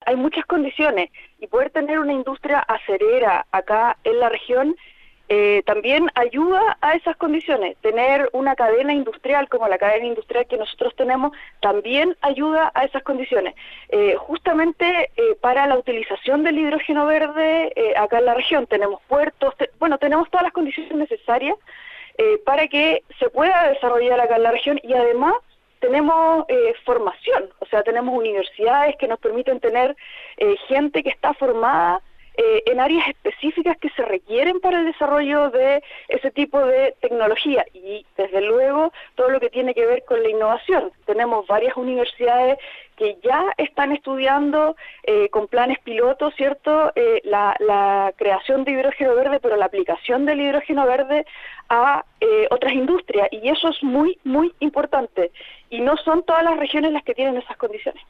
hay muchas condiciones y poder tener una industria acerera acá en la región también ayuda a esas condiciones. Tener una cadena industrial como la cadena industrial que nosotros tenemos también ayuda a esas condiciones. Justamente para la utilización del hidrógeno verde acá en la región tenemos puertos, tenemos todas las condiciones necesarias para que se pueda desarrollar acá en la región y además tenemos formación, o sea, tenemos universidades que nos permiten tener gente que está formada en áreas específicas que se requieren para el desarrollo de ese tipo de tecnología y desde luego todo lo que tiene que ver con la innovación. Tenemos varias universidades que ya están estudiando con planes pilotos, ¿cierto? La creación de hidrógeno verde, pero la aplicación del hidrógeno verde a otras industrias y eso es muy, muy importante y no son todas las regiones las que tienen esas condiciones.